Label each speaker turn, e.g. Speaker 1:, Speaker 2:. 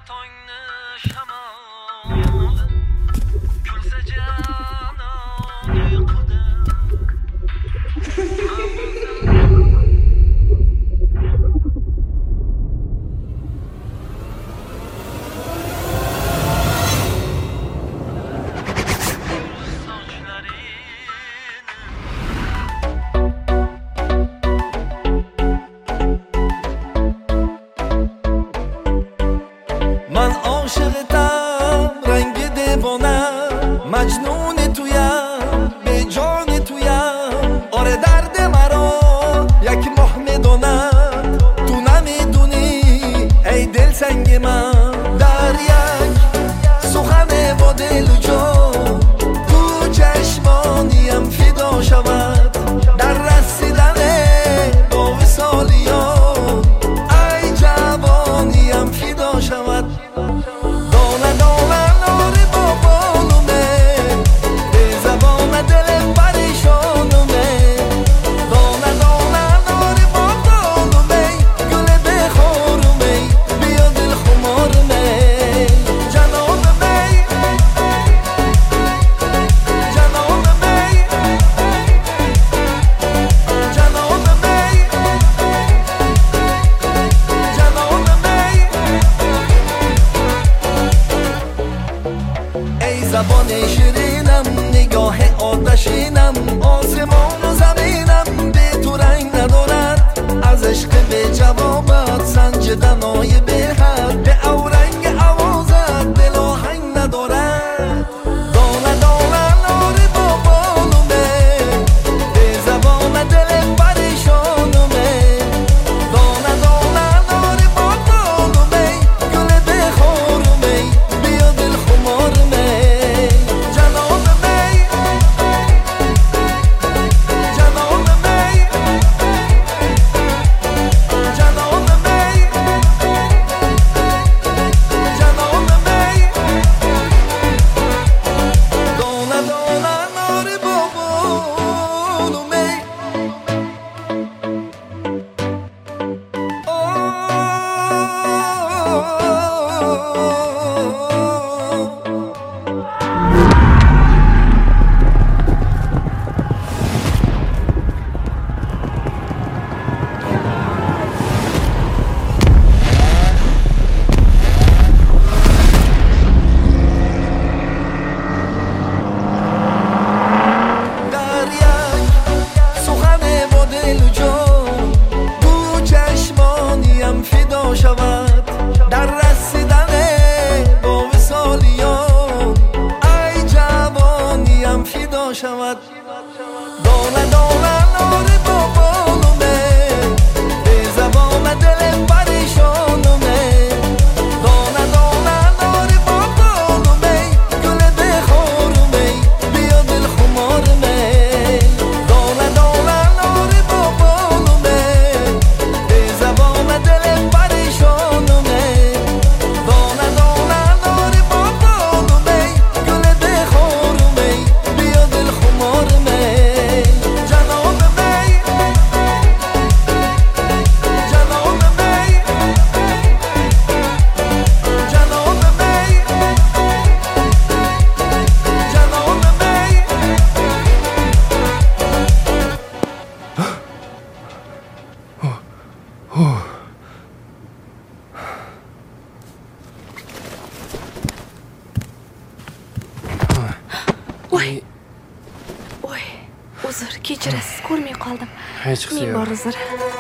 Speaker 1: من عاشقتم رنگ دیوانم مجنون تویم به جان تویم آره درد مرا یک ماه میداند تو نمیدونی ای دل سنگ من در یک سخن با دل و جان تو چشمانیم فدا شود در رسیدن با وصالیان ای جوانیم فدا شود زبان شیرینم نگاه آتشینم آسمان و زمینم به تو رنگ ندارد از عشق به جوابت سنجدنای به حد به اورنگ آوازت دل آهنگ ندارد دانه دانه ناری با بالومه به زبان دل پریشانومه دانه دانه ناری با بالومه گل بخورومه بیا دل خمارمه در رسیدن با وصالیان ای جوانیم فدا شود دانه دانه ناری با بالومه به زبان دل پریشانومه دانه دانه ناری با بالومه گل بخورومه بیا دل خمارمه دانه دانه ناری با بالومه به زبان دل
Speaker 2: Uzr, kechirasiz, ko'rmay qoldim.
Speaker 3: Hech qisi yo'q.
Speaker 2: Ming bor uzr.